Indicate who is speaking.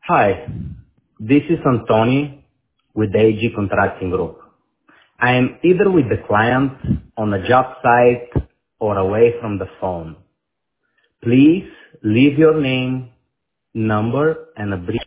Speaker 1: Hi, this is Antoni with AG Contracting Group. I am either with the client on a job site or away from the phone. Please leave your name, number, and a brief